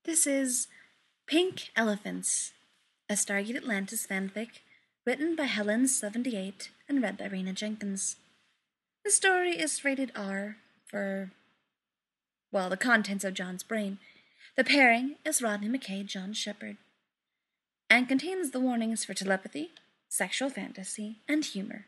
This is Pink Elephants, a Stargate Atlantis fanfic written by Helen78 and read by Rena Jenkins. The story is rated R for, well, the contents of John's brain. The pairing is Rodney McKay, John Shepard, and contains the warnings for telepathy, sexual fantasy, and humor.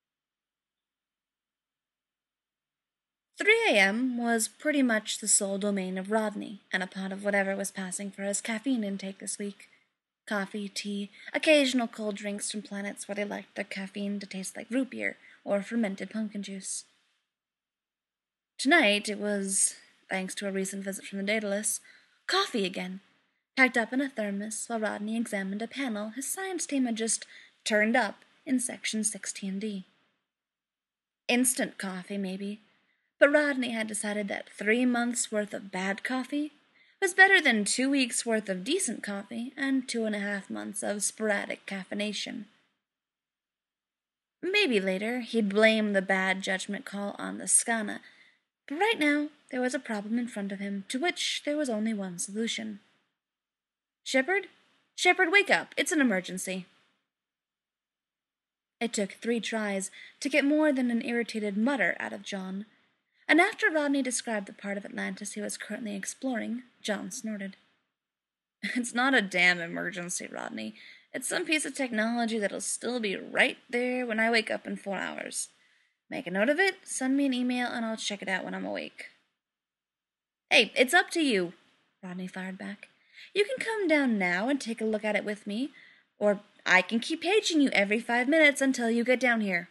3 a.m. was pretty much the sole domain of Rodney, and a pot of whatever was passing for his caffeine intake this week. Coffee, tea, occasional cold drinks from planets where they liked their caffeine to taste like root beer or fermented pumpkin juice. Tonight it was, thanks to a recent visit from the Daedalus, coffee again, packed up in a thermos while Rodney examined a panel his science team had just turned up in Section 16D. Instant coffee, maybe. But Rodney had decided that 3 months' worth of bad coffee was better than 2 weeks' worth of decent coffee and 2.5 months of sporadic caffeination. Maybe later he'd blame the bad judgment call on the Skana, but right now there was a problem in front of him to which there was only one solution. Shepard? Shepard, wake up! It's an emergency! It took 3 tries to get more than an irritated mutter out of John, and after Rodney described the part of Atlantis he was currently exploring, John snorted. It's not a damn emergency, Rodney. It's some piece of technology that'll still be right there when I wake up in 4 hours. Make a note of it, send me an email, and I'll check it out when I'm awake. Hey, it's up to you, Rodney fired back. You can come down now and take a look at it with me, or I can keep paging you every 5 minutes until you get down here.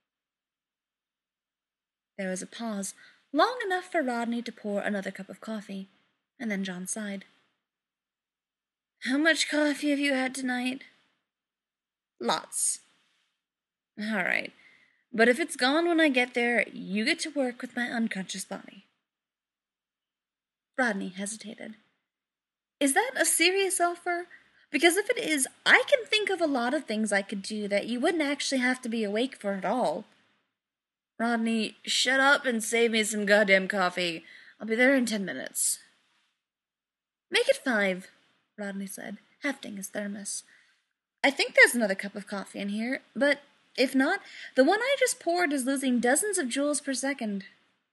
There was a pause, long enough for Rodney to pour another cup of coffee, and then John sighed. How much coffee have you had tonight? Lots. All right, but if it's gone when I get there, you get to work with my unconscious body. Rodney hesitated. Is that a serious offer? Because if it is, I can think of a lot of things I could do that you wouldn't actually have to be awake for at all. Rodney, shut up and save me some goddamn coffee. I'll be there in 10 minutes. Make it 5, Rodney said, hefting his thermos. I think there's another cup of coffee in here, but if not, the one I just poured is losing dozens of joules per second.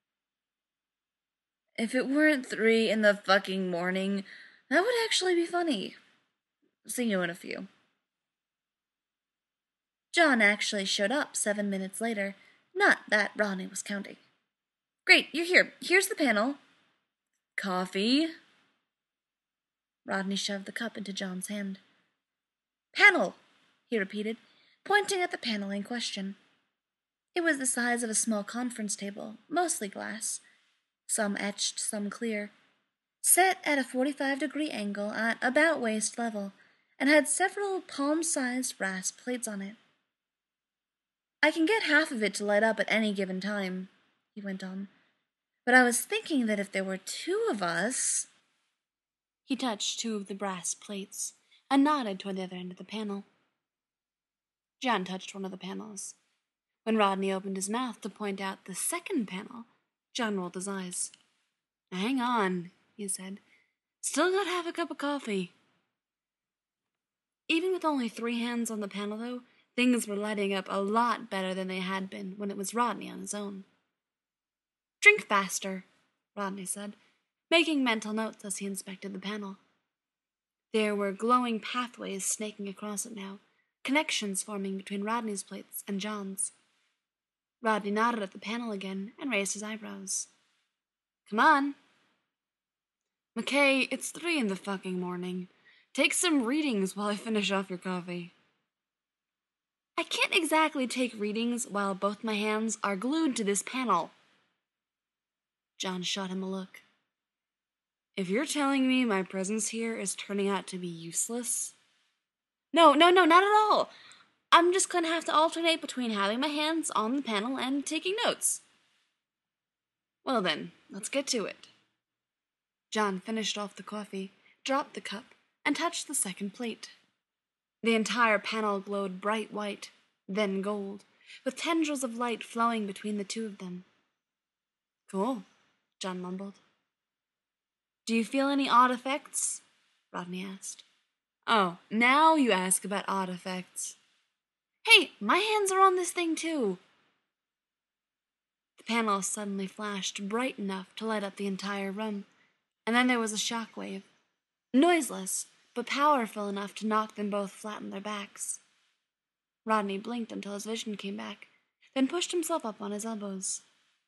If it weren't 3 in the fucking morning, that would actually be funny. See you in a few. John actually showed up 7 minutes later. Not that Rodney was counting. Great, you're here. Here's the panel. Coffee. Rodney shoved the cup into John's hand. Panel, he repeated, pointing at the panel in question. It was the size of a small conference table, mostly glass, some etched, some clear, set at a 45-degree angle at about waist level, and had several palm-sized brass plates on it. I can get half of it to light up at any given time, he went on. But I was thinking that if there were 2 of us... He touched 2 of the brass plates and nodded toward the other end of the panel. John touched one of the panels. When Rodney opened his mouth to point out the second panel, John rolled his eyes. Hang on, he said. Still got half a cup of coffee. Even with only 3 hands on the panel, though, things were lighting up a lot better than they had been when it was Rodney on his own. Drink faster, Rodney said, making mental notes as he inspected the panel. There were glowing pathways snaking across it now, connections forming between Rodney's plates and John's. Rodney nodded at the panel again and raised his eyebrows. Come on. McKay, it's 3 in the fucking morning. Take some readings while I finish off your coffee. I can't exactly take readings while both my hands are glued to this panel. John shot him a look. If you're telling me my presence here is turning out to be useless... No, not at all. I'm just going to have to alternate between having my hands on the panel and taking notes. Well then, let's get to it. John finished off the coffee, dropped the cup, and touched the second plate. The entire panel glowed bright white, then gold, with tendrils of light flowing between the 2 of them. Cool, John mumbled. Do you feel any odd effects? Rodney asked. Oh, now you ask about odd effects. Hey, my hands are on this thing too. The panel suddenly flashed bright enough to light up the entire room, and then there was a shockwave. Noiseless, but powerful enough to knock them both flat on their backs. Rodney blinked until his vision came back, then pushed himself up on his elbows.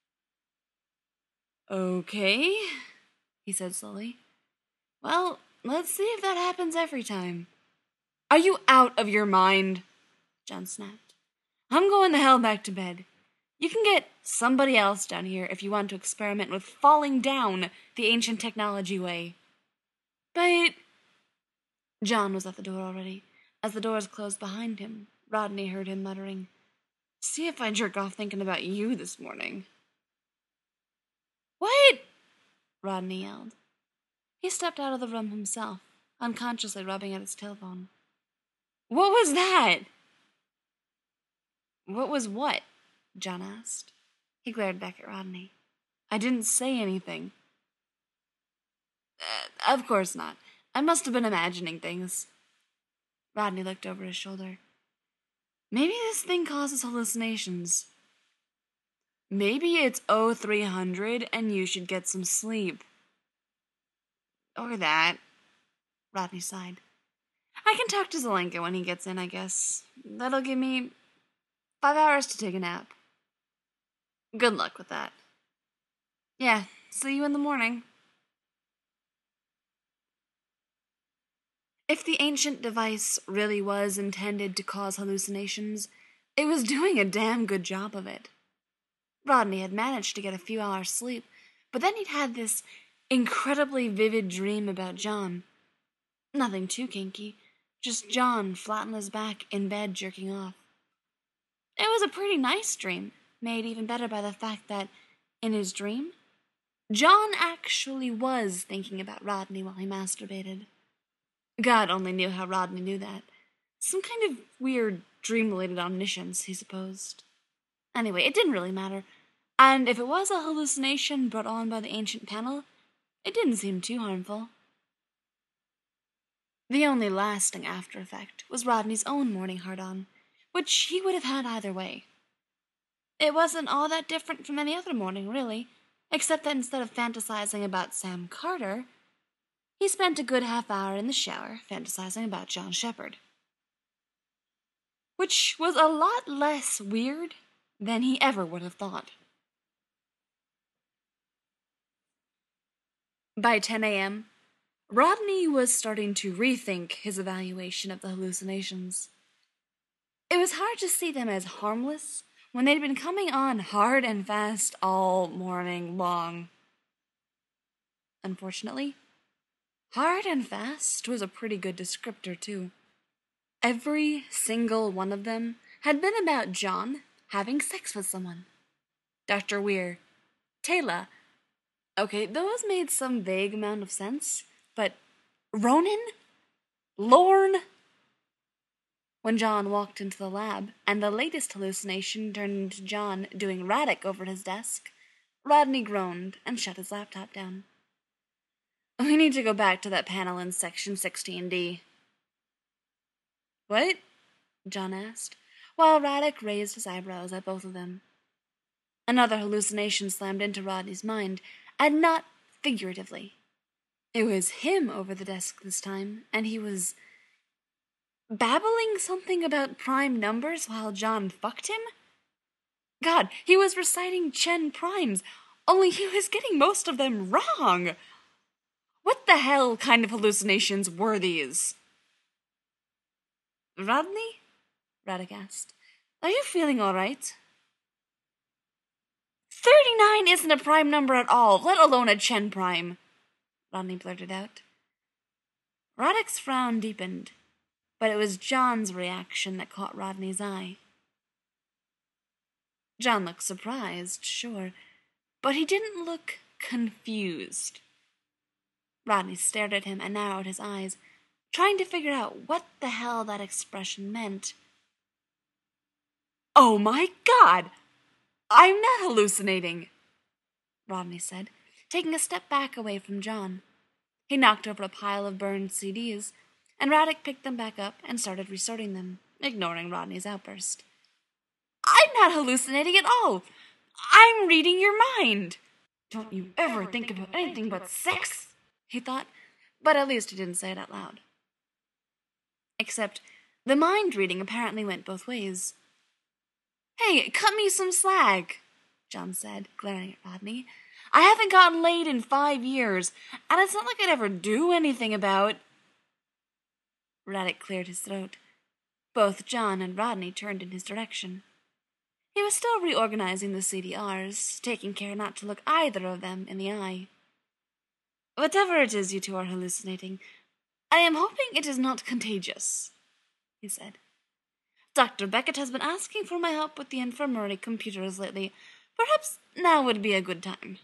Okay, he said slowly. Well, let's see if that happens every time. Are you out of your mind? John snapped. I'm going the hell back to bed. You can get somebody else down here if you want to experiment with falling down the ancient technology way. But... John was at the door already. As the doors closed behind him, Rodney heard him muttering, See if I jerk off thinking about you this morning. What? Rodney yelled. He stepped out of the room himself, unconsciously rubbing at his tailbone. What was that? What was what? John asked. He glared back at Rodney. I didn't say anything. Of course not. I must have been imagining things. Rodney looked over his shoulder. Maybe this thing causes hallucinations. Maybe it's 0300 and you should get some sleep. Or that. Rodney sighed. I can talk to Zelenka when he gets in, I guess. That'll give me 5 hours to take a nap. Good luck with that. Yeah, see you in the morning. If the ancient device really was intended to cause hallucinations, it was doing a damn good job of it. Rodney had managed to get a few hours sleep, but then he'd had this incredibly vivid dream about John. Nothing too kinky, just John flat on his back in bed jerking off. It was a pretty nice dream, made even better by the fact that, in his dream, John actually was thinking about Rodney while he masturbated. God only knew how Rodney knew that. Some kind of weird dream-related omniscience, he supposed. Anyway, it didn't really matter, and if it was a hallucination brought on by the ancient panel, it didn't seem too harmful. The only lasting after effect was Rodney's own morning hard-on, which he would have had either way. It wasn't all that different from any other morning, really, except that instead of fantasizing about Sam Carter, he spent a good half hour in the shower fantasizing about John Shepard. Which was a lot less weird than he ever would have thought. By 10 a.m., Rodney was starting to rethink his evaluation of the hallucinations. It was hard to see them as harmless when they'd been coming on hard and fast all morning long. Unfortunately, hard and fast was a pretty good descriptor, too. Every single one of them had been about John having sex with someone. Dr. Weir, Taylor. Okay, those made some vague amount of sense, but Ronan? Lorne? When John walked into the lab, and the latest hallucination turned into John doing Radek over his desk, Rodney groaned and shut his laptop down. We need to go back to that panel in section 16D. What? John asked, while Radek raised his eyebrows at both of them. Another hallucination slammed into Rodney's mind, and not figuratively. It was him over the desk this time, and he was babbling something about prime numbers while John fucked him? God, he was reciting Chen primes, only he was getting most of them wrong. What the hell kind of hallucinations were these? Rodney? Radek asked. Are you feeling all right? 39 isn't a prime number at all, let alone a Chen prime, Rodney blurted out. Radek's frown deepened, but it was John's reaction that caught Rodney's eye. John looked surprised, sure, but he didn't look confused. Rodney stared at him and narrowed his eyes, trying to figure out what the hell that expression meant. Oh my God! I'm not hallucinating, Rodney said, taking a step back away from John. He knocked over a pile of burned CDs, and Radek picked them back up and started resorting them, ignoring Rodney's outburst. I'm not hallucinating at all. I'm reading your mind. Don't you ever think about anything but sex, he thought, but at least he didn't say it out loud. Except the mind reading apparently went both ways. Hey, cut me some slack, John said, glaring at Rodney. I haven't gotten laid in 5 years, and it's not like I'd ever do anything about... Radek cleared his throat. Both John and Rodney turned in his direction. He was still reorganizing the CDRs, taking care not to look either of them in the eye. Whatever it is you two are hallucinating, I am hoping it is not contagious, he said. Dr. Beckett has been asking for my help with the infirmary computers lately. Perhaps now would be a good time.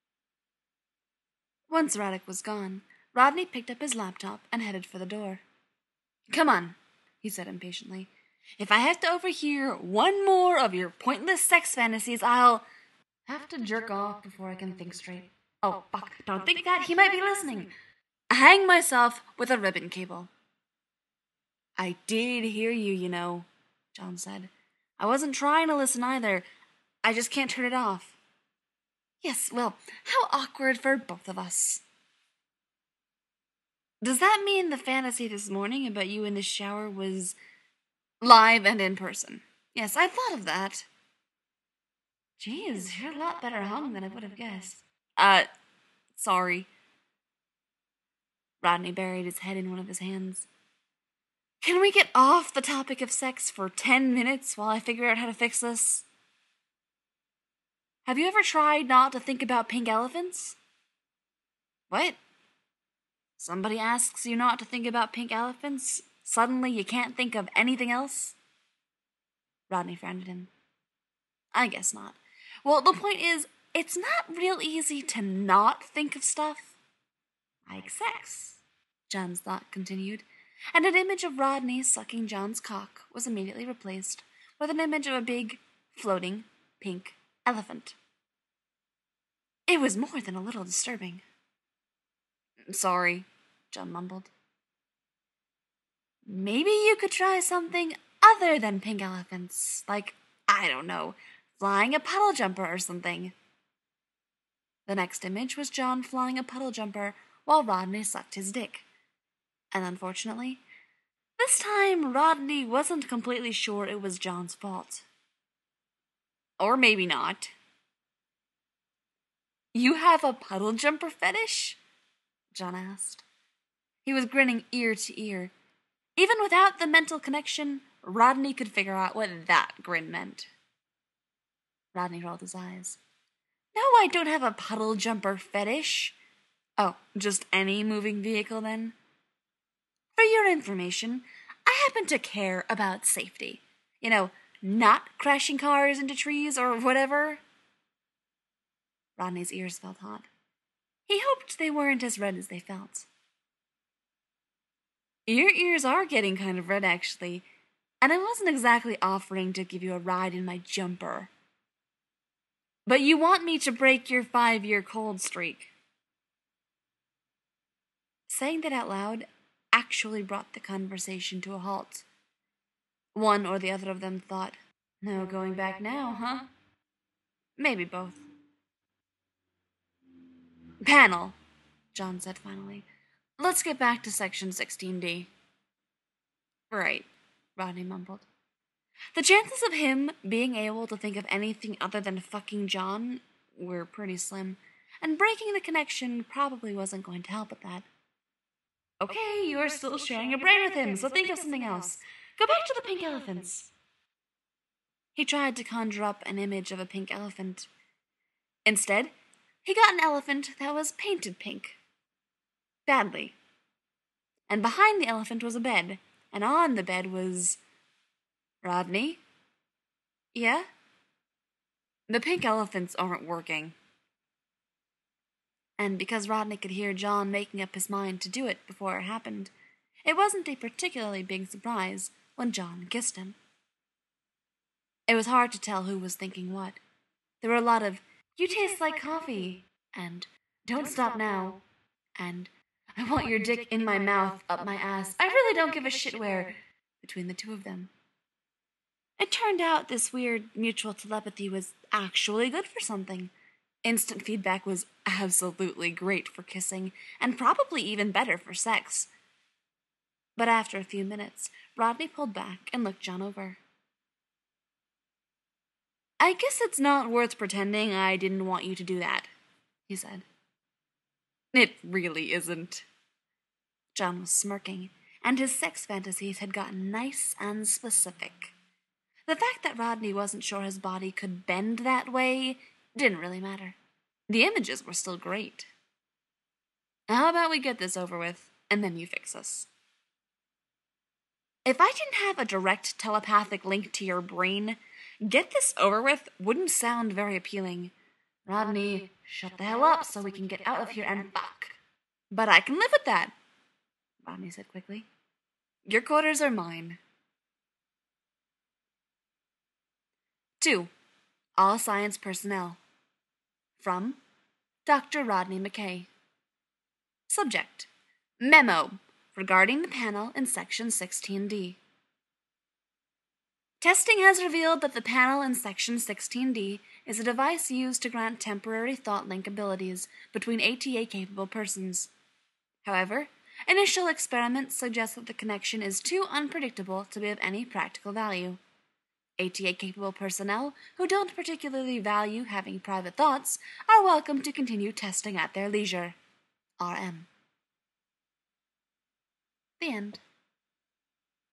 Once Radek was gone, Rodney picked up his laptop and headed for the door. Come on, he said impatiently. If I have to overhear one more of your pointless sex fantasies, I'll have to jerk off before I can think straight. Oh, fuck, don't think that. He might be listening. Hang myself with a ribbon cable. I did hear you, you know, John said. I wasn't trying to listen either. I just can't turn it off. Yes, well, how awkward for both of us. Does that mean the fantasy this morning about you in the shower was live and in person? Yes, I thought of that. Jeez, you're a lot better hung than I would have guessed. Sorry. Rodney buried his head in one of his hands. Can we get off the topic of sex for 10 minutes while I figure out how to fix this? Have you ever tried not to think about pink elephants? What? Somebody asks you not to think about pink elephants? Suddenly you can't think of anything else? Rodney frowned at him. I guess not. Well, the point is, it's not real easy to not think of stuff like sex, John's thought continued, and an image of Rodney sucking John's cock was immediately replaced with an image of a big, floating, pink elephant. It was more than a little disturbing. Sorry, John mumbled. Maybe you could try something other than pink elephants, like, I don't know, flying a puddle jumper or something. The next image was John flying a puddle jumper while Rodney sucked his dick. And unfortunately, this time Rodney wasn't completely sure it was John's fault. Or maybe not. You have a puddle jumper fetish? John asked. He was grinning ear to ear. Even without the mental connection, Rodney could figure out what that grin meant. Rodney rolled his eyes. No, I don't have a puddle jumper fetish. Oh, just any moving vehicle then? For your information, I happen to care about safety. You know, not crashing cars into trees or whatever. Rodney's ears felt hot. He hoped they weren't as red as they felt. Your ears are getting kind of red, actually, and I wasn't exactly offering to give you a ride in my jumper. But you want me to break your 5-year cold streak. Saying that out loud actually brought the conversation to a halt. One or the other of them thought, no going back now, huh? Maybe both. Panel, John said finally. Let's get back to section 16D. Right, Rodney mumbled. The chances of him being able to think of anything other than fucking John were pretty slim, and breaking the connection probably wasn't going to help with that. Okay, you are still sharing a brain with him, so think of something else. Go back to the pink elephants. He tried to conjure up an image of a pink elephant. Instead, he got an elephant that was painted pink. Badly. And behind the elephant was a bed, and on the bed was... Rodney? Yeah? The pink elephants aren't working. And because Rodney could hear John making up his mind to do it before it happened, it wasn't a particularly big surprise when John kissed him. It was hard to tell who was thinking what. There were a lot of, you taste like coffee, and don't stop now, and I want your dick in my mouth, up my ass. I really don't give a shit where, between the two of them. It turned out this weird mutual telepathy was actually good for something. Instant feedback was absolutely great for kissing, and probably even better for sex. But after a few minutes, Rodney pulled back and looked John over. I guess it's not worth pretending I didn't want you to do that, he said. It really isn't. John was smirking, and his sex fantasies had gotten nice and specific. The fact that Rodney wasn't sure his body could bend that way didn't really matter. The images were still great. How about we get this over with, and then you fix us? If I didn't have a direct telepathic link to your brain, get this over with wouldn't sound very appealing. Rodney, shut the hell up so we can get out of here and fuck. But I can live with that, Rodney said quickly. Your quarters are mine. 2. All Science Personnel. From Dr. Rodney McKay. Subject: Memo regarding the panel in Section 16D. Testing has revealed that the panel in Section 16D is a device used to grant temporary thought link abilities between ATA-capable persons. However, initial experiments suggest that the connection is too unpredictable to be of any practical value. ATA-capable personnel who don't particularly value having private thoughts are welcome to continue testing at their leisure. RM. The end.